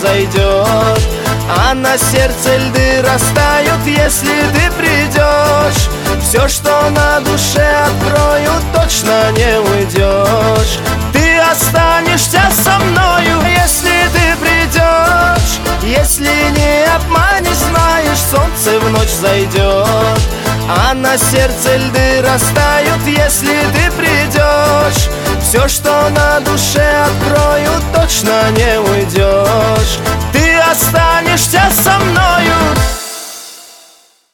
зайдет, а на сердце льды растают, если ты придешь. Все, что на душе открою, точно не уйдешь. Ты останешься со мною, если ты придешь. Если не обманешь, знаешь, солнце в ночь зайдет, а на сердце льды растают, если ты придешь. Все, что на душе открою, точно не уйдешь. Ты останешься со мной.